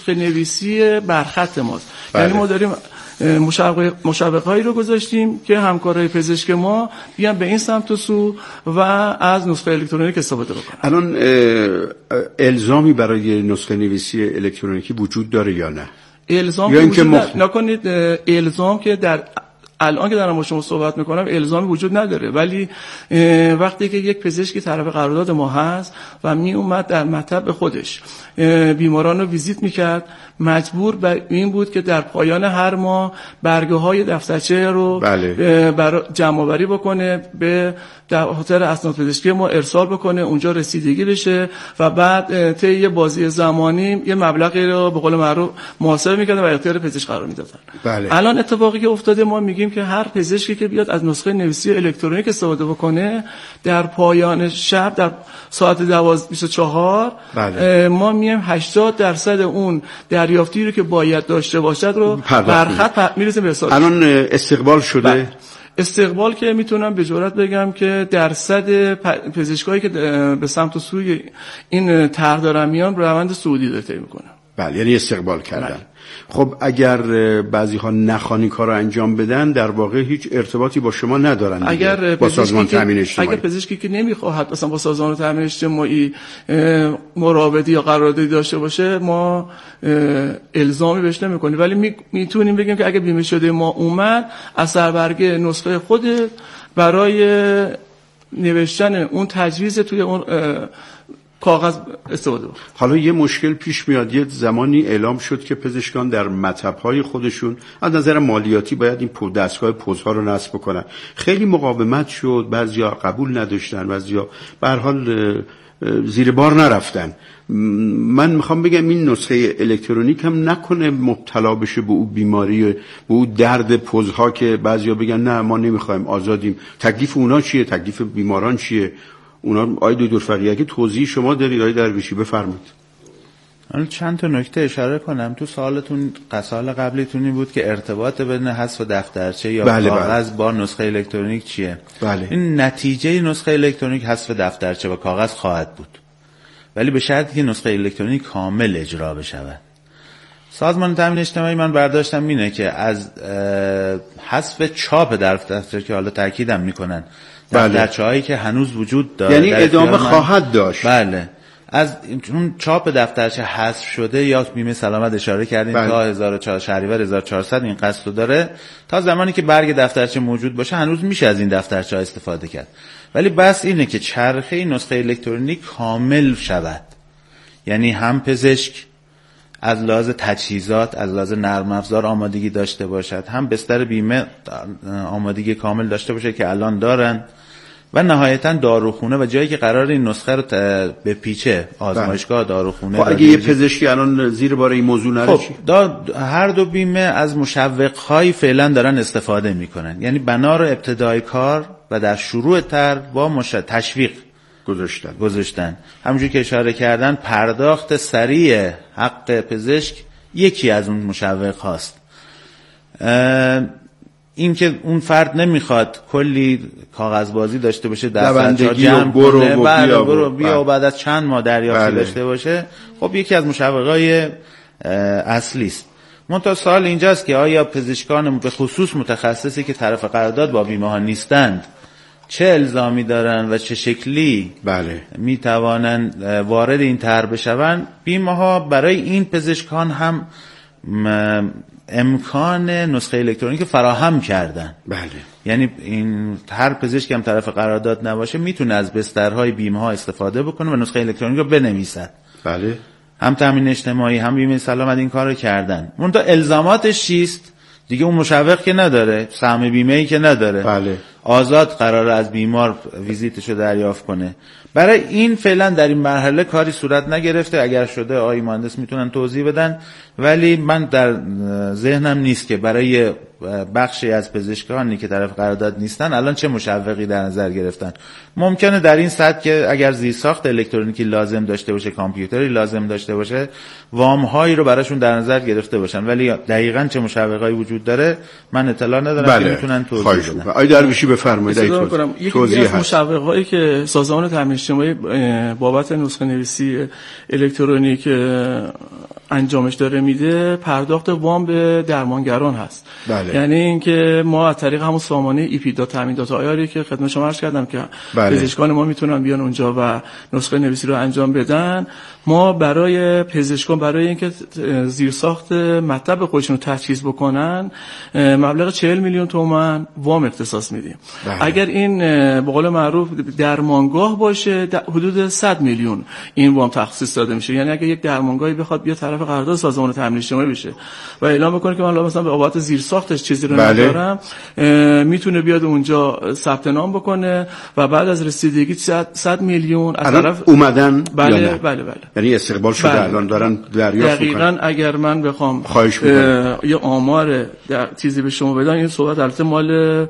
نسخه نویسی برخط ماست. یعنی ما داریم مشوق‌هایی رو گذاشتیم که همکارای پزشک ما بیان به این سمت و سو و از نسخه الکترونیک استفاده بکنن. الان الزامی برای نسخه نویسی الکترونیکی وجود داره یا نه؟ الزام یا اینکه نکنید، الزام که در الان که دارم با شما صحبت میکنم الزامی وجود نداره، ولی وقتی که یک پزشکی طرف قرارداد ما هست و می اومد در مطب خودش بیماران رو ویزیت میکرد، مجبور به این بود که در پایان هر ماه برگه های دفترچه رو برای جمع آوری بکنه، به دفتر اسناد پزشکی ما ارسال بکنه، اونجا رسیدگی بشه و بعد طی یه بازی زمانی یه مبلغی رو به قول معروف محاسبه میکردن و اختیار پزشک قرار میدادن. الان اتفاقی که افتاده، ما میگیم که هر پزشکی که بیاد از نسخه نویسی الکترونیک استفاده بکنه، در پایان شب در ساعت 24 ما میایم 80% اون دریافتی رو که باید داشته باشد رو برخط میرسیم به حساب. الان استقبال شده؟ استقبال که میتونم به جرئت بگم که درصد پزشکایی که به سمت و سوی این طرح دارن میان روند صعودی داره طی میکنه. بله، یعنی استقبال کردن. خب اگر بعضی ها نخوانی کار رو انجام بدن، در واقع هیچ ارتباطی با شما ندارن اگر با سازمان تامین اجتماعی. اگر پزشکی که نمیخواهد مثلا با سازمان تامین اجتماعی مراودی یا قراردادی داشته باشه، ما الزامی بهش نمیکنیم، ولی میتونیم بگیم که اگر بیمه شده ما اومد، اثر برگه نسخه خودت برای نوشتن اون تجویز توی اون کاغذ استفاده. حالا یه مشکل پیش میاد. یه زمانی اعلام شد که پزشکان در مطب‌های خودشون از نظر مالیاتی باید این دستگاه پوزها رو نصب کنن. خیلی مقاومت شد، بعضیا قبول نداشتن، بعضیا به هر حال زیر بار نرفتن. من میخوام بگم این نسخه الکترونیک هم نکنه مبتلا بشه به اون بیماری، به اون درد پوزها که بعضیا بگن نه ما نمیخوایم، آزادیم. تکلیف اونا چیه؟ تکلیف بیماران چیه؟ اونا آقای دکتر فقیه که توضیح شما دارید، آقای درویشی بفرمایید. من چند تا نکته اشاره کنم. تو سوالتون سوال قبلیتونی بود که ارتباط بین حذف دفترچه یا کاغذ با نسخه الکترونیک چیه؟ این نتیجه نسخه الکترونیک حذف دفترچه و کاغذ خواهد بود، ولی به شرطی که نسخه الکترونیک کامل اجرا بشود. سازمان تامین اجتماعی من برداشتم اینه که از حذف چاپ دفترچه که حالا تاکیدم میکنن دفترچه‌هایی که هنوز وجود داره، یعنی ادامه خواهد داشت. بله، از اون چاپ دفترچه حذف شده یا بیمه سلامت اشاره کردیم تا 1400 شهریور 1400 این قصد داره، تا زمانی که برگ دفترچه موجود باشه هنوز میشه از این دفترچه استفاده کرد. ولی بس اینه که چرخه نسخه الکترونیک کامل شود، یعنی هم پزشک از لحاظ تجهیزات، از لحاظ نرم افزار آمادگی داشته باشد، هم بستر بیمه آمادگی کامل داشته باشه که الان دارن، و نهایتا داروخونه و جایی که قرار این نسخه رو به پیچه، آزمایشگاه، داروخونه. اگه یه پزشکی الان زیر بار این موضوع نره چی؟ هر دو بیمه از مشوق‌های فعلا دارن استفاده میکنن، یعنی بنا رو ابتدای کار و در شروع طرح با تشویق گذاشتن. همونجوری که اشاره کردن، پرداخت سریع حق پزشک یکی از اون مشوق هاست. این که اون فرد نمیخواد کلی کاغذبازی داشته باشه، دفترچه جمع کنه، برو بیا و بعد از چند ماه دریافتی داشته باشه، خب یکی از مشوقهای اصلی است. منتها سوال اینجاست که آیا پزشکان به خصوص متخصصی که طرف قرارداد با بیمه ها نیستند چه الزامی دارن و چه شکلی میتوانن وارد این طرح بشون؟ بیمه ها برای این پزشکان هم امکان نسخه الکترونیک فراهم کردن. یعنی این هر پزشکی هم طرف قرارداد نباشه میتونه از بسترهای بیمه ها استفاده بکنه و نسخه الکترونیک رو بنویسد. هم تامین اجتماعی هم بیمه سلامت این کارو کردن. منتها الزاماتش چیست؟ دیگه اون مشوق که نداره، سهم بیمه‌ای که نداره. آزاد قراره از بیمار ویزیتشو دریافت کنه. برای این فعلا در این مرحله کاری صورت نگرفته. اگر شده آقای مهندس میتونن توضیح بدن، ولی من در ذهنم نیست که برای بخشی از پزشکانی که طرف قرارداد نیستن الان چه مشوقی در نظر گرفتن. ممکنه در این سطح که اگر زیرساخت الکترونیکی لازم داشته باشه، کامپیوتری لازم داشته باشه، وام‌هایی رو براشون در نظر گرفته باشن، ولی دقیقاً چه مشوقایی وجود داره من اطلاع ندارم که میتونن توضیح بدن. آقای درویشی بفرمایید. یکی از مشوقایی که سازمان تامین اجتماعی بابت نسخه نویسی الکترونیک انجامش داره میده پرداخت وام به درمانگران هست. بله. یعنی اینکه ما از طریق همون سامانه ایپیدا تامین داتا آیاری که خدمت شما عرض کردم که پزشکان ما میتونن بیان اونجا و نسخه نویسی رو انجام بدن، ما برای پزشکان برای اینکه زیرساخت مطب خودشون رو تجهیز بکنن مبلغ 40 میلیون تومان وام اختصاص میدیم. اگر این به قول معروف درمانگاه باشه حدود 100 میلیون این وام تخصیص داده میشه. یعنی اگر یک درمانگاهی بخواد بیا طرف قرارداد سازمان تامین اجتماعی بشه و اعلام بکنه که من مثلا به بابت زیرساختش چیزی رو ندارم، میتونه بیاد اونجا ثبت نام بکنه و بعد از رسیدگی 100 میلیون از طرف اومدن. بله. یعنی استقبال شده الان دارن دریافت میکنن. دقیقاً. اگر من بخوام یه آمار چیزی به شما بدم، این صحبت البته مال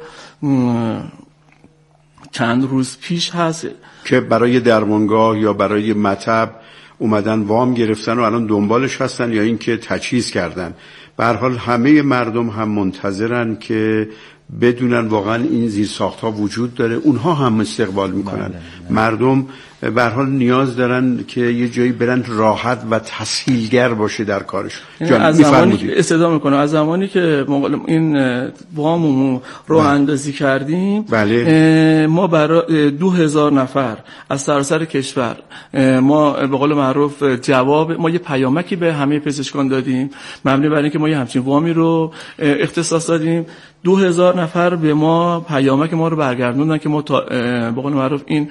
چند روز پیش هست که برای درمانگاه یا برای مطب اومدن وام گرفتن و الان دنبالش هستن یا اینکه تجهیز کردن. به هر حال همه مردم هم منتظرن که بدونن واقعا این زیرساخت‌ها وجود داره، اونها هم استقبال میکنن. مردم به هر حال نیاز دارن که یه جایی برن راحت و تسهیلگر باشه در کارش. از زمانی که استفاده میکنه، از زمانی که این واممون رو اندازی کردیم، ما برای 2000 نفر از سراسر کشور ما به قول معروف جواب ما یه پیامکی به همه پزشکان دادیم مبنی بر اینکه ما یه همچین وامی رو اختصاص دادیم. 2000 نفر به ما پیامک ما رو برگردوندن که ما به قول معروف این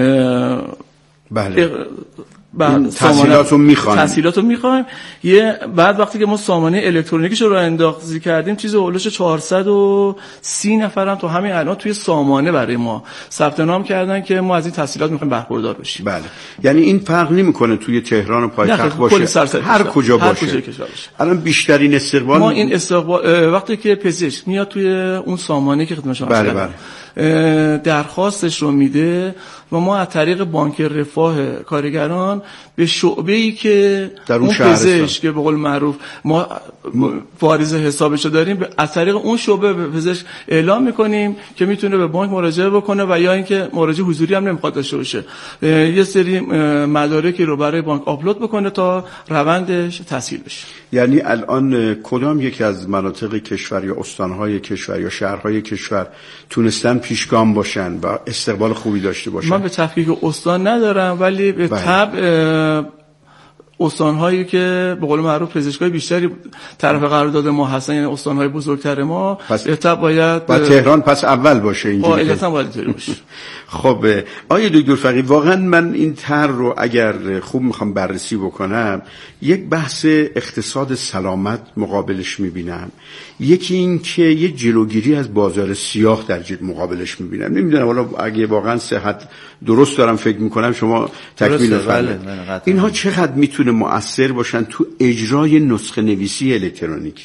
تسهیلاتو میخوایم. یه بعد وقتی که ما سامانه الکترونیکیش رو اندازی کردیم چیز اولش 430 نفرم تو همین الان توی سامانه برای ما ثبت نام کردن که ما از این تسهیلات میخوایم برخوردار بشیم. بله. یعنی این فرق نمیکنه توی تهران و پایتخت باشه، هر کجا باشه. الان بیشترین استقبال ما این استقبال وقتی که پزشک میاد توی اون سامانه که خدمت شما درخواستش رو میده و ما از طریق بانک رفاه کارگران به شعبه‌ای که اون پزشک که به قول معروف ما واریز حسابش رو داریم از طریق اون شعبه به پزشک اعلام میکنیم که میتونه به بانک مراجعه بکنه و یا اینکه مراجعه حضوری هم نمیخواد داشته باشه، یه سری مدارکی رو برای بانک آپلود بکنه تا روندش تسهیل بشه. یعنی الان کدام یکی از مناطق کشور یا استانهای کشور یا شهرهای کشور تونستن پیشگام باشن و استقبال خوبی داشته باشن؟ من به تفکیک استان ندارم، ولی به طبع استانهایی که به قول معروف پزشکای بیشتری طرف قرارداد ما هستن، یعنی استانهای بزرگتر ما، به طبع باید تهران پس اول باشه اینجوری. علتاً باید اینطوری باشه. خب آقای دکتر فقیه، واقعا من این طرح رو اگر خوب میخوام بررسی بکنم، یک بحث اقتصاد سلامت مقابلش میبینم، یکی این که یه جلوگیری از بازار سیاه در مقابلش میبینم. نمیدونم حالا اگه واقعا صحت درست دارم فکر میکنم، شما تکمیل بفرمایید. اینها چقدر میتونه مؤثر باشن تو اجرای نسخه نویسی الکترونیکی؟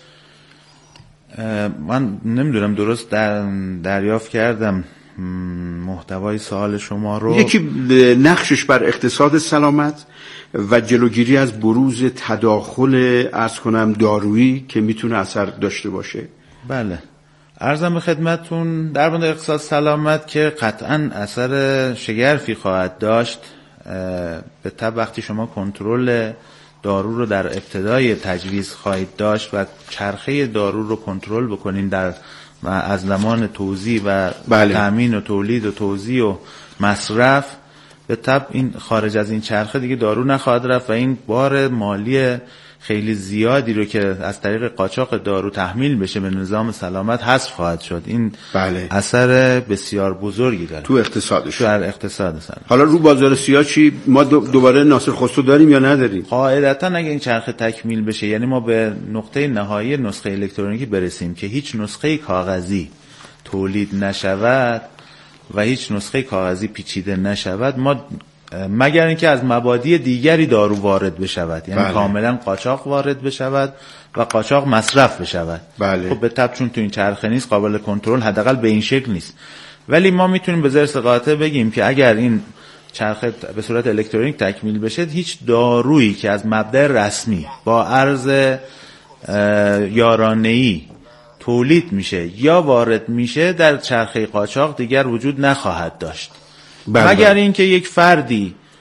من نمیدونم درست دریافت کردم محتوای سوال شما رو. یکی نقشش بر اقتصاد سلامت و جلوگیری از بروز تداخل عرض کنم دارویی که میتونه اثر داشته باشه. بله، عرضم به خدمتون در مورد اقتصاد سلامت که قطعا اثر شگرفی خواهد داشت. به طب وقتی شما کنترل دارو رو در ابتدای تجویز خواهید داشت و چرخه دارو رو کنترل بکنین در و از زمان توزیع و تامین و تولید و توزیع و مصرف، به طب این خارج از این چرخه دیگه دارو نخواهد رفت و این بار مالی خیلی زیادی رو که از طریق قاچاق دارو تحمیل بشه به نظام سلامت حذف خواهد شد. این اثر بسیار بزرگی داره تو اقتصادش، تو اقتصاد سلامت. حالا رو بازار سیاه چی؟ ما دوباره ناصر خسرو داریم یا نداریم؟ قاعدتا اگه این چرخه تکمیل بشه، یعنی ما به نقطه نهایی نسخه الکترونیکی برسیم که هیچ نسخه کاغذی تولید نشود و هیچ نسخه کاغذی پیچیده نشود، ما مگر اینکه از مبادی دیگری دارو وارد بشود، یعنی کاملا قاچاق وارد بشود و قاچاق مصرف بشود. خب به طب چون تو این چرخه نیست، قابل کنترل حداقل به این شکل نیست. ولی ما میتونیم به زرس قاطع بگیم که اگر این چرخه به صورت الکترونیک تکمیل بشه، هیچ دارویی که از مبدأ رسمی با عرض یارانه‌ای تولید میشه یا وارد میشه در چرخه قاچاق دیگر وجود نخواهد داشت. مگر اینکه یک فردی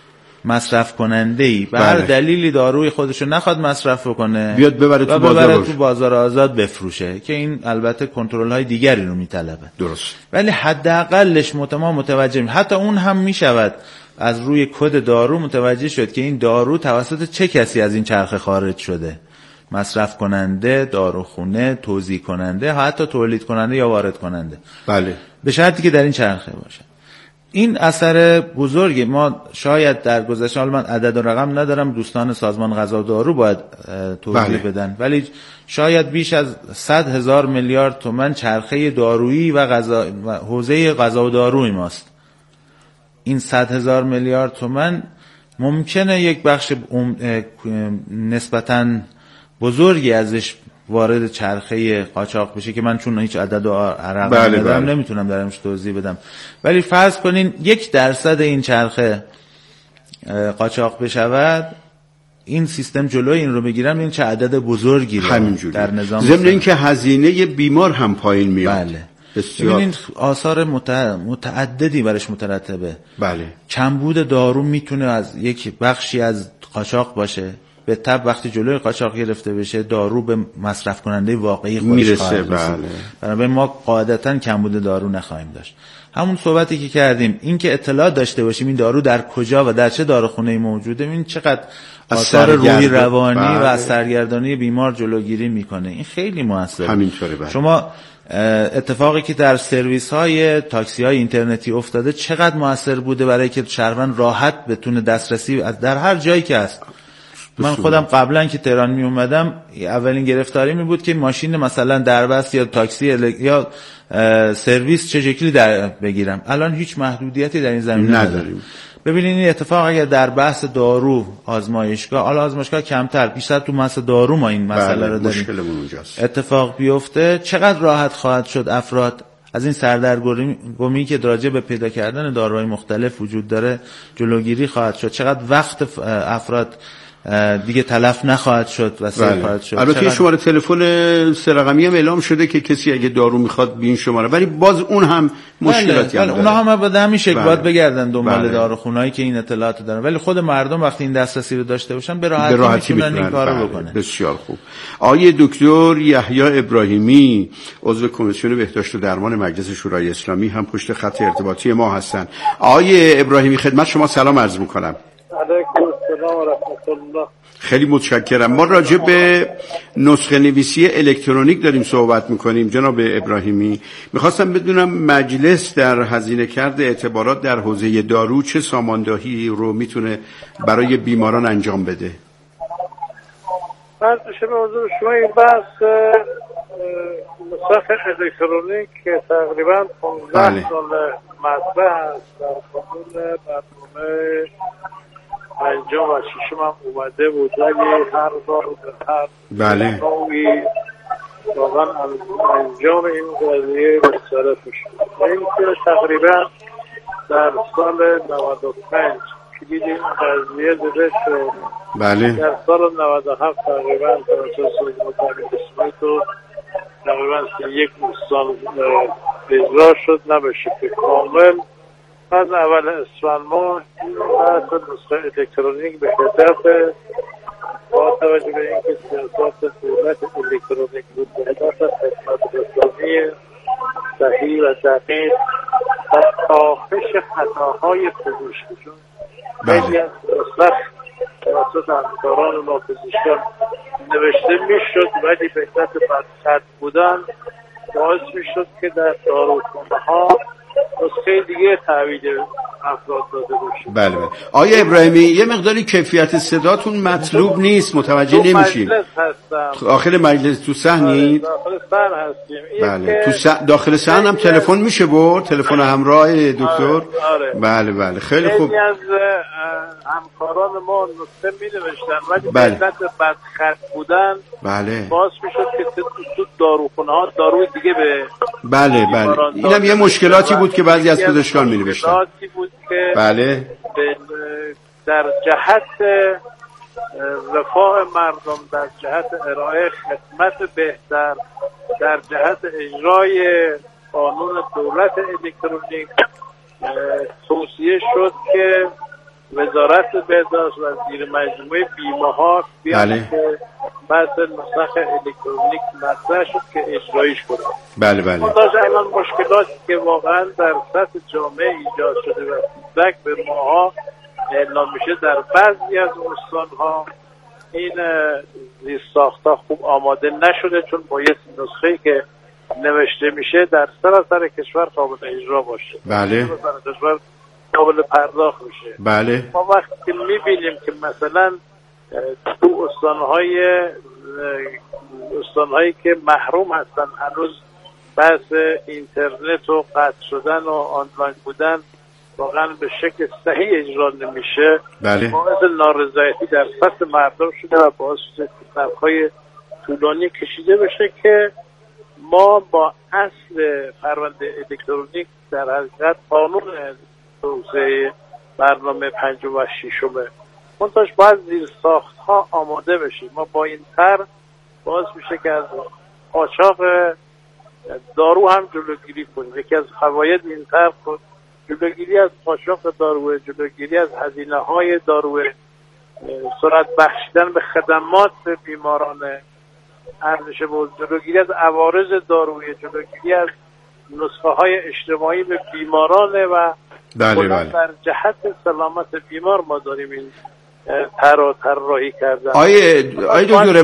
مصرف کننده‌ای به هر دلیلی داروی خودشو نخواد مصرف بکنه بیاد ببره تو بازار آزاد بفروشه، که این البته کنترل‌های دیگری رو میطلبه. درست. ولی حداقلش ما متوجه حتی اون هم میشود از روی کد دارو متوجه شد که این دارو توسط چه کسی از این چرخه خارج شده، مصرف کننده، داروخونه، توزیع کننده، حتی تولید کننده یا وارد کننده. بله. به شرطی که در این چرخه باشه. این اثر بزرگی ما شاید در گذشته، حالا من عدد و رقم ندارم، دوستان سازمان غذا و دارو باید توضیح بدن، ولی شاید بیش از 100,000 میلیارد تومان چرخه دارویی و حوزه غذا و داروی ماست. این 100,000 میلیارد تومان ممکنه یک بخش نسبتاً بزرگی ازش وارد چرخه قاچاق بشه که من چون هیچ عدد و رقم ندارم نمیتونم درمش توضیح بدم، ولی فرض کنین 1% این چرخه قاچاق بشود، این سیستم جلوی این رو بگیرم، این چه عدد بزرگی رو در نظام، ضمن اینکه هزینه بیمار هم پایین میاد. بله. ببینید آثار متعددی برش مترتبه. بله. کمبود دارو میتونه از یک بخشی از قاچاق باشه، به تبع وقتی جلوی قاچاق گرفته بشه دارو به مصرف کننده واقعی خودش خواهد رسید. بنابراین ما قاعدتاً کمبود دارو نخواهیم داشت. همون صحبتی که کردیم، این که اطلاع داشته باشیم این دارو در کجا و در چه داروخونه‌ای موجوده، این چقدر آثار روحی روانی و از سرگردانی بیمار جلوگیری میکنه، این خیلی موثره. همینطوره. شما اتفاقی که در سرویس های تاکسی های اینترنتی افتاده چقدر موثر بوده برای که شهروند راحت بتونه دسترسی در هر جایی که هست. من خودم قبلا که تهران می اومدم اولین گرفتاری می بود که ماشین مثلا دربست یا تاکسی یا سرویس چه شکلی در بگیرم. الان هیچ محدودیتی در این زمینه نداریم. ببینید این اتفاق اگر در بحث دارو آزمایشگاه، حالا آزمایشگاه کمتر، بیشتر تو بحث دارو ما این مسئله رو داریم، اتفاق بیفته چقدر راحت خواهد شد افراد از این سردرگمی که راجع به پیدا کردن داروهای مختلف وجود داره جلوگیری خواهد شد، چقدر وقت افراد دیگه تلف نخواهد شد و سر خواهد شد. البته شماره تلفن 3 رقمی هم اعلام شده که کسی اگه دارو میخواد به این شماره، ولی باز اون هم مشکلاتی هم داره. اونا هم به همین شکل باید بگردن دنبال داروخونهایی که این اطلاعات دارن، ولی خود مردم وقتی این دسترسی رو داشته باشن به راحتی میتونن این کارو بکنن. بسیار خوب. آقای دکتر یحیی ابراهیمی عضو کمیسیون بهداشت و درمان مجلس شورای اسلامی هم پشت خط ارتباطی ما هستن. آقای ابراهیمی خدمت شما سلام عرض میکنم. علیکم السلام و رحمت الله. خیلی متشکرم. ما راجع به نسخه نویسی الکترونیک داریم صحبت میکنیم. جناب ابراهیمی، میخواستم بدونم مجلس در هزینه کرده اعتبارات در حوزه دارو چه ساماندهی رو میتونه برای بیماران انجام بده؟ من به حضور شما این بحث نسخه الکترونیک که تقریبا 15 سال مطرح است در قانون برنامه 56 هم اومده بود، ولی هر بار به هر نوعی واقعا انجام این قضیه مختلف شد. این که تقریبا در سال 95 کلید این قضیه دیده شد. در سال 97 تقریبا توسط سازمان تامین اسمی تو تقریبا 31 سال اجرا شد، نباشه که کامل. از اول اسفند ماه این بحث نسخه الکترونیک به هدف با توجه به اینکه سیاست دولت الکترونیک بود به هدف خدمت رسانی صحیح و دقیق و کاهش خطاهای پزشکی، چون خیلی از نسخ توسط همکاران ما پزشکان نوشته میشد ولی به علت بدخط بودن باعث میشد که در داروخانه ها نسخه دیگه تحویل افراد داده باشه. بله. آقای ابراهیمی یه مقداری کیفیت صداتون مطلوب نیست، متوجه نمیشیم. داخل مجلس تو صحنی؟ داخل صحن هستیم. بله. تو داخل صحن هم تلفن میشه برد؟ تلفن همراه دکتر؟ آره. بله خیلی خوب. خیلی از همکاران ما نسخه می نوشتن ولی به علت بدخط بودن باعث میشد که تو داروخونه ها داروی دیگه به بله اینم یه مشکلاتی بود که بعضی از پزشکان می نوشتن. مشکلاتی بود که در جهت رفاه مردم، در جهت ارائه خدمت بهتر، در جهت اجرای قانون دولت الکترونیک توصیه شد که وزارت بهداشت و زیر مجموعه بیمه ها بیان که بحث نسخ الکترونیک مطرح شد که اجرایش کنه. بله بله. منتها الان مشکلاتی که واقعا در سطح جامعه ایجاد شده و فیدبک به ماها اعلام میشه در بعضی از استان‌ها این زیرساخت‌ها خوب آماده نشده، چون باید نسخه‌ای که نوشته میشه در سراسر کشور قابل اجرا باشه. بله. سراسر کشور قابل پرداخت میشه. بله. ما وقتی که میبینیم که مثلا تو استان‌هایی که محروم هستن هنوز بحث اینترنت و قطع شدن و آنلاین بودن واقعا به شکل صحیح اجرا نمیشه، بله. باعث نارضایتی در سطح مردم شده و باعث شده سالهای طولانی کشیده بشه که ما با اصل پرونده الکترونیک در حقیقت قانون توسعه برنامه 5 و 6 منتهاش باید زیر ساخت ها آماده بشیم. ما با این طرح باعث میشه که از قاچاق دارو هم جلوگیری کنیم. یکی از فواید این طرح جلوگیری از قاچاق دارو، جلوگیری از هزینه های دارو، سرعت بخشیدن به خدمات بیماران ارزش بود، جلوگیری از عوارض دارویی، جلوگیری از نسخه های اشتباهی به بیماران و بله بله. در جهت سلامت بیمار ما داریم این طراحی کردن. آیه دکتر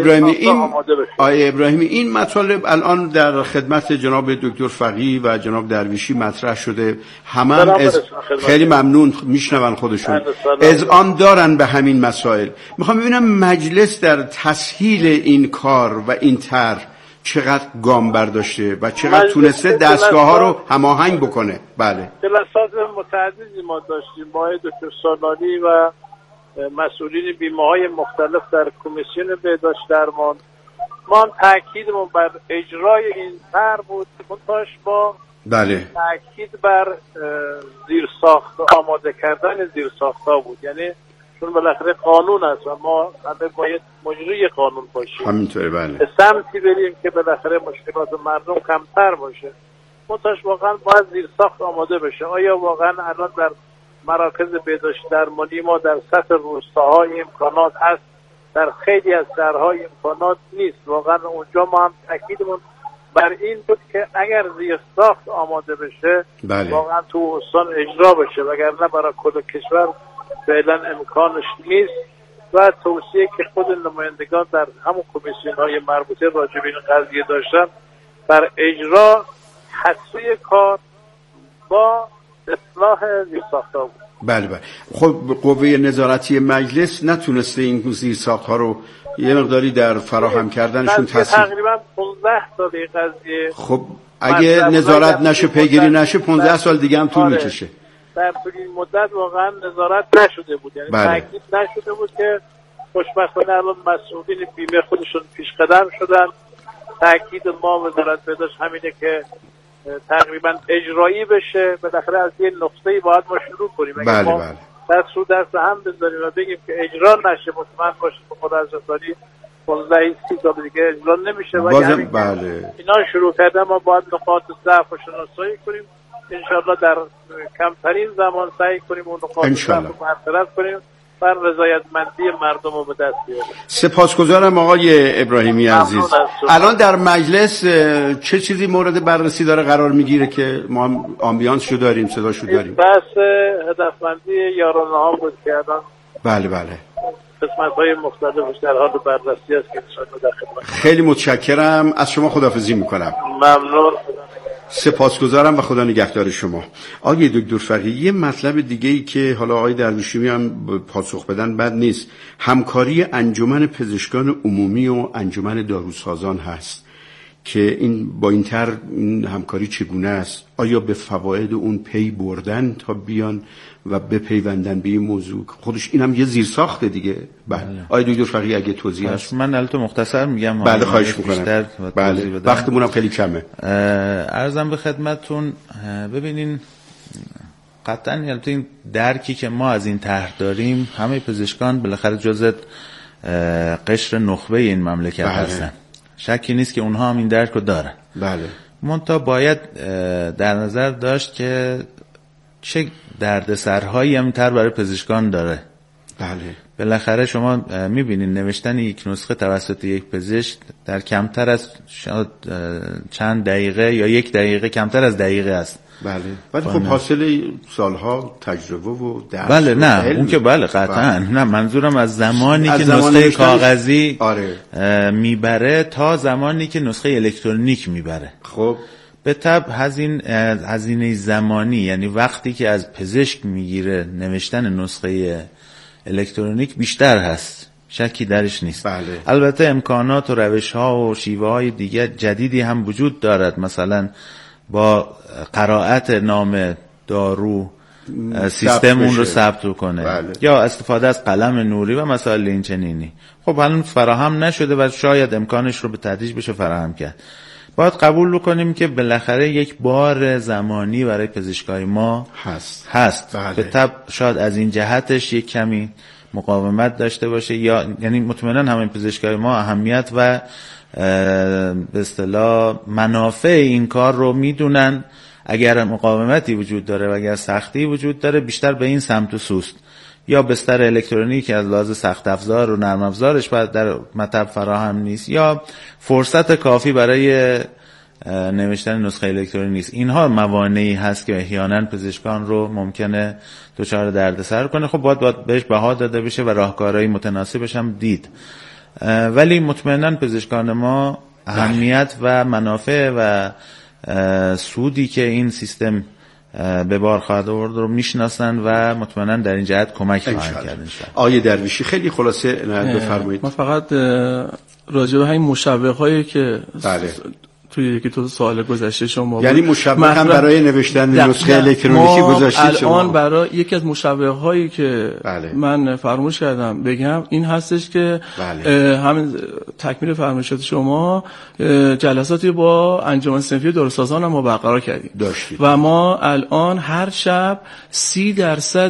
ابراهیمی این مطالب الان در خدمت جناب دکتر فقیه و جناب درویشی مطرح شده، همه خیلی ممنون میشنون خودشون اذعان دارن به همین مسائل. میخوام ببینم مجلس در تسهیل این کار و این طرح چقدر گام برداشته و چقدر تونسته دستگاه ها رو هماهنگ بکنه. بله جلسات متعددی ما داشتیم با دکتر سالانی و مسئولین بیمه های مختلف در کمیسیون بهداشت درمان. ما هم تأکیدمون بر اجرای این طرح بود، منتهاش با بله تأکید بر زیرساخت آماده کردن زیرساخت‌ها بود. یعنی چون بالاخره قانون است و ما همه باید مجری قانون باشیم، همینطوره. بله به سمتی بریم که بالاخره مشکلات مردم کمتر باشه. منتهاش واقعا باید زیرساخت آماده بشه. آیا واقعا الان در مراکز بهداشت درمانی ما در سطح روستاها امکانات هست؟ در خیلی از شهرها امکانات نیست. واقعا اونجا ما هم تاکیدمون بر این بود که اگر زیرساخت آماده بشه بله. واقعا تو استان اجرا بشه، وگرنه برای کل کشور فعلا امکانش نیست. و توصیه که خود نمایندگان در همون کمیسیون‌های مربوطه راجع به این قضیه داشتن بر اجرا حسوی کار با اصلاح زیرساخت‌ها بود. بله بله. خب قوه نظارتی مجلس نتونسته این زیرساخت‌ها رو یه مقداری در فراهم کردنشون تاثیر تقریبا 15 سال قضیه. خب اگه نظارت نشه، پیگیری نشه، 15 سال دیگه هم طول میکشه. در طول این مدت واقعا نظارت نشده بود، یعنی تاکید نشده بود که خوشبختانه الان مسئولین بیمه خودشون پیش قدم شدن. تاکید ما وزارت بهداشت همینه که تقریبا اجرایی بشه. بالاخره از یه نقطه‌ای باید ما شروع کنیم. بله ما بله. دست رو دست هم بذاریم و بگیم که اجرا نشه، مطمئن باشیم که خود از رسانی 15-30 سال دیگه اجرا نمیشه. و یعنی بله. اینا شروع کردن ما باید نقاط ضعف و شناسایی کنیم. انشالله در کمترین زمان سعی کنیم اون نقاط ضعف رو برطرف کنیم بر رضایتمندی مردم رو به دست بیاریم. سپاسگزارم آقای ابراهیمی عزیز. الان در مجلس چه چیزی مورد بررسی داره قرار میگیره که ما هم آمبیانس شو داریم، صداشو داریم؟ بحث هدفمندی یارانه ها بود که الان بله بله قسمت‌های مختلفش در حال بررسی است که انشالله در خدمت. خیلی متشکرم از شما، خداحافظی میکنم. ممنون. سپاسگزارم و خدا نگهدار شما. آقای دکتر فقیه، یه مطلب دیگه ای که حالا آقای درویشی هم پاسخ بدن بد نیست، همکاری انجمن پزشکان عمومی و انجمن داروسازان هست که این با این طرح این همکاری چگونه است؟ آیا به فواید اون پی بردن تا بیان و بپیوندن به این موضوع؟ خودش اینم یه زیرساخت دیگه. بله. آقای دکتر فقیه اگه توضیح هست. من البته مختصر میگم. بله خواهش میکنم. بله وقتمون هم خیلی کمه. عرضم به خدمتتون، ببینین قطعاً البته این درکی که ما از این طرح داریم، همه پزشکان بالاخره جزء قشر نخبه این مملکت هستن. شکی نیست که اونها هم این درک رو دارن. بله. منتها باید در نظر داشت که چه دردسرهایی هم طرح برای پزشکان داره. بله. بالاخره شما میبینید نوشتن یک نسخه توسط یک پزشک در کمتر از شاید چند دقیقه یا 1 دقیقه، کمتر از دقیقه است. بله. ولی خب حاصل سالها تجربه و درس. بله نه اون که بله قطعا. نه منظورم از زمانی که نسخه کاغذی آره. میبره تا زمانی که نسخه الکترونیک میبره. خب به طبع هزینه زمانی، یعنی وقتی که از پزشک میگیره نوشتن نسخه الکترونیک بیشتر هست، شکی درش نیست. بله. البته امکانات و روش‌ها و شیوه‌های دیگر جدیدی هم وجود دارد، مثلا با قرائت نام دارو سیستم اون رو ثبت کنه. بله. یا استفاده از قلم نوری و مسائل این چنینی. خب هنوز فراهم نشده و شاید امکانش رو به تدریج بشه فراهم کرد. باید قبول بکنیم که بالاخره یک بار زمانی برای پزشکای ما هست. بله. به طب شاید از این جهتش یک کمی مقاومت داشته باشه، یا یعنی مطمئنا همین پزشکای ما اهمیت و به اصطلاح منافع این کار رو میدونن. اگر مقاومتی وجود داره و اگر سختی وجود داره بیشتر به این سمت و سوست، یا بستر الکترونیک از لحاظ سخت افزار و نرم افزارش در مطب فراهم نیست، یا فرصت کافی برای نوشتن نسخه الکترونیک نیست. اینها موانعی هست که احیانا پزشکان رو ممکنه دچار دردسر کنه. خب باید بهش بها داده بشه و راهکارهای متناسبش هم دید. ولی مطمئنا پزشکان ما اهمیت و منافع و سودی که این سیستم به بار خواهد آورد رو میشناسن و مطمئنا در این جهت کمک خواهند کرد انشاءالله. آیه درویشی خیلی خلاصه بفرمایید. من فقط راجع به همین مشوق هایی که بله. توی یکی تو سوال گذشته شما یعنی مشوق هم برای نوشتن نسخه الکترونیکی گذاشتید شما؟ الان برای یکی از مشوق هایی که بله. من فراموش کردم بگم این هستش که بله. همین تکمیل فرمایشات شما جلساتی با انجمن صنفی داروسازان هم ما برقرار کردیم و ما الان هر شب 30%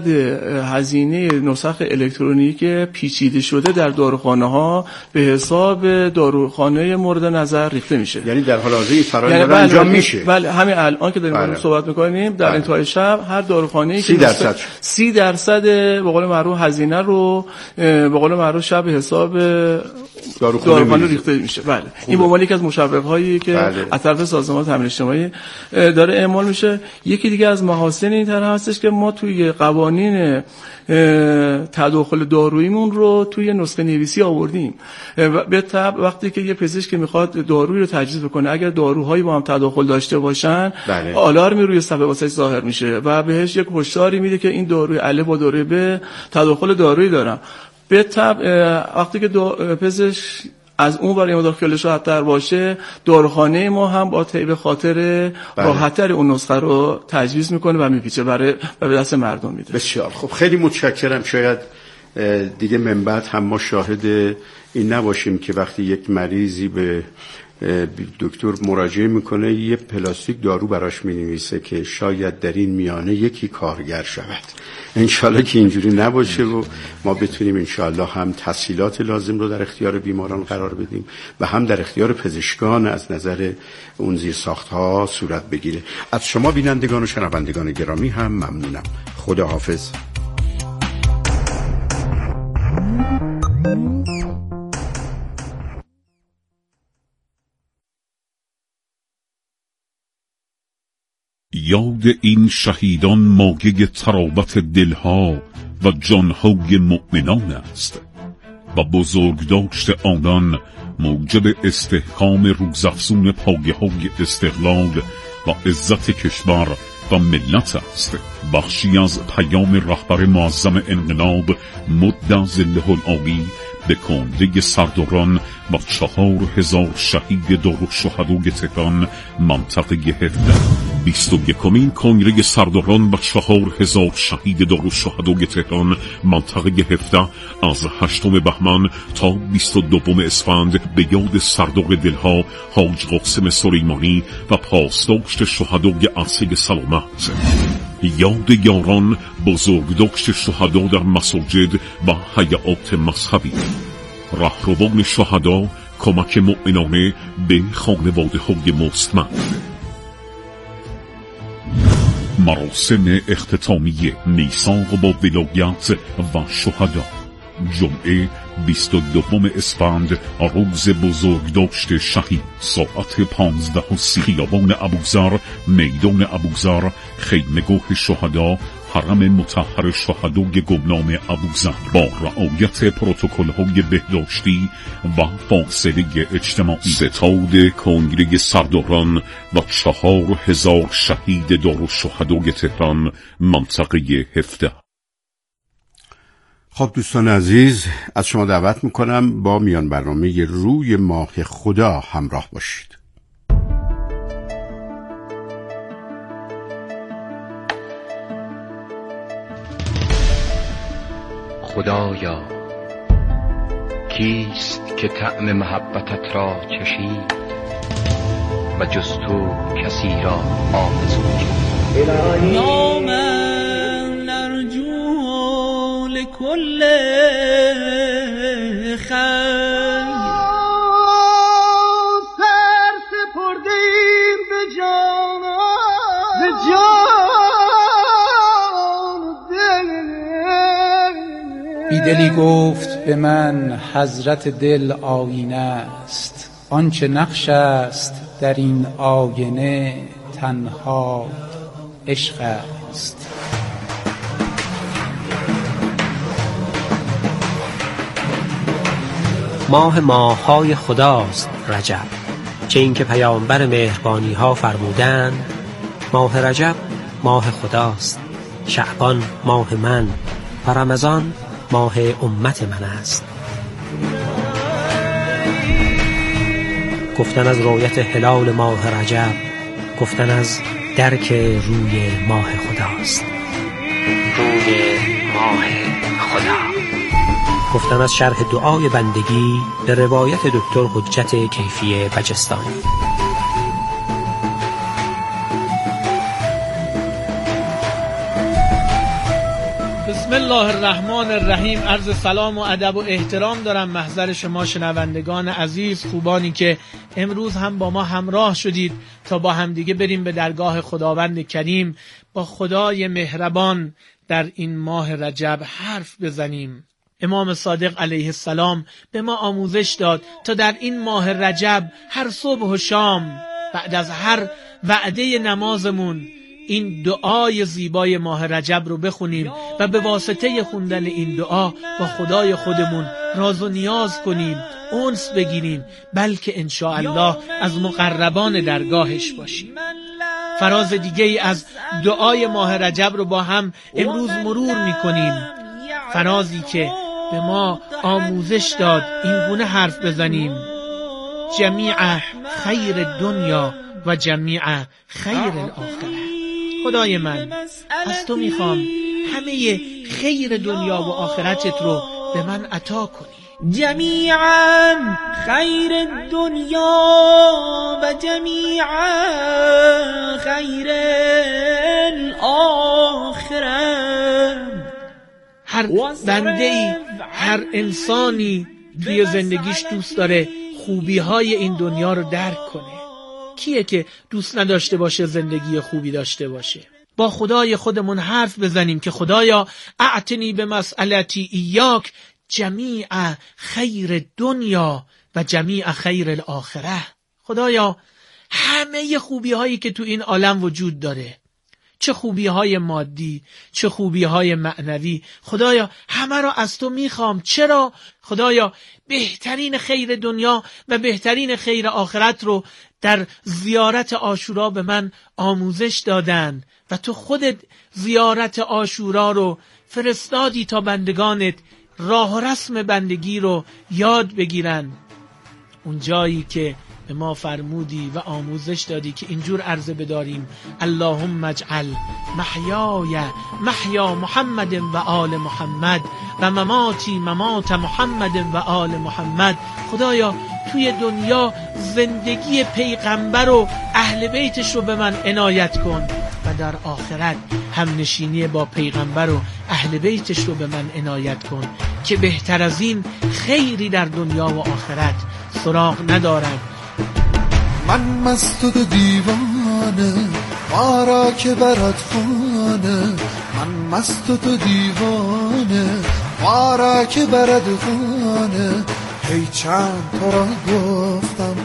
هزینه نسخ الکترونیک پیچیده شده در داروخانه‌ها به حساب داروخانه مورد نظر ریخته میشه. یعنی در حال حاضر فرآیند انجام میشه. بله همین الان که داریم صحبت میکنیم در انتهای شب هر داروخانه‌ای که 30% به قول معروف هزینه رو به قول معروف شب به حساب داروخانه ریخته میشه. بله این به عنوان یک از مشوق‌هایی که از طرف سازمان تامین اجتماعی داره اعمال میشه. یکی دیگه از محاسن این طرح هستش که ما توی قوانین تداخل داروییمون رو توی نسخه نویسی آوردیم. به طبع وقتی که یه پزشک میخواد دارویی رو تجویز بکنه اگر داروهایی با هم تداخل داشته باشن آلارمی روی صفحه واسش ظاهر میشه و بهش یک هشداری میده که این داروی الف با داروی ب تداخل دارویی دارن. به طبع وقتی که پزشک از اون برای مقدار خیالش راحت‌تر باشه داروخانه ما هم با طیب خاطر راحت‌تر اون نسخه رو تجویز میکنه و میپیچه برای به دست مردم میده. بسیار خب خیلی متشکرم. شاید دیگه من بعد هم ما شاهد این نباشیم که وقتی یک مریضی به دکتر مراجعه میکنه یه پلاستیک دارو براش مینویسه که شاید در این میانه یکی کارگر شود. انشالله که اینجوری نباشه و ما بتونیم انشالله هم تسهیلات لازم رو در اختیار بیماران قرار بدیم و هم در اختیار پزشکان از نظر اون زیرساخت‌ها صورت بگیره. از شما بینندگان و شنوندگان گرامی هم ممنونم. خدا حافظ. یاد این شهیدان مایه تراوت دلها و جانهای مؤمنان است و بزرگداشت آنان موجب استحکام روزافزون پایه‌های استقلال و عزت کشور و ملت است. بخشی از پیام رهبر معظم انقلاب مد ظله العالی به کنده سرداران و 4000 شهید دارالشهدای تهران منطقه 17 21مین کنگره سرداران و 4000 شهید دارالشهدای تهران منطقه 17 از 8 بهمن تا 22 اسفند به یاد سردار دلها حاج قاسم سلیمانی و پاسداشت شهدای عرصه سلامت. یاد یاران بزرگداشت شهدا در مساجد و هیئات مذهبی. رهروان شهدا کمک مؤمنانه به خانواده های مستمند. مراسم اختتامی میثاق با ولایت و شهدا. جمعه 22 اسفند روز بزرگداشت شهید، ساعت 15:30 خیابان ابوذر، میدان ابوذر، خیمه‌گاه شهدا، حرم مطهر شهدای گمنام ابوذر، با رعایت پروتکل‌های بهداشتی و فاصله اجتماعی. ستاد کنگره سرداران و 4000 شهید دارالشهدای تهران، منطقه 17. خب دوستان عزیز، از شما دعوت میکنم با میان برنامه روی ماه خدا همراه باشید. خدایا کیست که طعم محبتت را چشید و جز تو کسی را آرزو کرد. یا من نرجو لکل خیر، سر سپردیم به جان بیدلی گفت به من حضرت دل آینه است، آنچه نقش است در این آینه تنها عشق است. ماه‌های خداست رجب، چه اینکه پیامبر مهربانی ها فرمودند ماه رجب ماه خداست، شعبان ماه من و رمضان ماه امت من است. گفتن از رؤیت هلال ماه رجب، گفتن از درک روی ماه خداست، روی ماه خدا. گفتن از شرح دعای بندگی به روایت دکتر حجت کیفی بجستانی. بسم الله الرحمن الرحیم. عرض سلام و ادب و احترام دارم محضر شما شنوندگان عزیز، خوبانی که امروز هم با ما همراه شدید تا با همدیگه بریم به درگاه خداوند کریم، با خدای مهربان در این ماه رجب حرف بزنیم. امام صادق علیه السلام به ما آموزش داد تا در این ماه رجب هر صبح و شام بعد از هر وعده نمازمون این دعای زیبای ماه رجب رو بخونیم و به واسطه خوندن این دعا با خدای خودمون راز و نیاز کنیم، انس بگیریم، بلکه انشاءالله از مقربان درگاهش باشیم. فراز دیگه ای از دعای ماه رجب رو با هم امروز مرور میکنیم. فرازی که به ما آموزش داد این گونه حرف بزنیم: جمیع خیر دنیا و جمیع خیر الاخره. خدای من، از تو میخوام همه خیر دنیا و آخرتت رو به من عطا کنی. جمیعا خیر دنیا و جمیعا خیر الاخره. هر بنده‌ای، هر انسانی توی زندگیش دوست داره خوبی‌های این دنیا رو درک کنه. کیه که دوست نداشته باشه زندگی خوبی داشته باشه؟ با خدای خودمون حرف بزنیم که خدایا اعتنی به مسئلتی ایاک جمیع خیر دنیا و جمیع خیر الاخره. خدایا همه خوبی‌هایی که تو این عالم وجود داره، چه خوبی‌های مادی، چه خوبی‌های معنوی، خدایا همه را از تو میخوام. چرا؟ خدایا بهترین خیر دنیا و بهترین خیر آخرت رو در زیارت عاشورا به من آموزش دادن و تو خودت زیارت عاشورا رو فرستادی تا بندگانت راه و رسم بندگی رو یاد بگیرن. اون جایی که به ما فرمودی و آموزش دادی که اینجور عرضه بداریم: اللهم اجعل محیای محیا محمد و آل محمد و مماتی ممات محمد و آل محمد. خدایا توی دنیا زندگی پیغمبر و اهل بیتش رو به من عنایت کن و در آخرت هم نشینی با پیغمبر و اهل بیتش رو به من عنایت کن که بهتر از این خیری در دنیا و آخرت سراغ ندارم. من مست و دیوانه مارا که برات خانه، من مست و دیوانه خواره که برد خانه هی چند تا را گفتم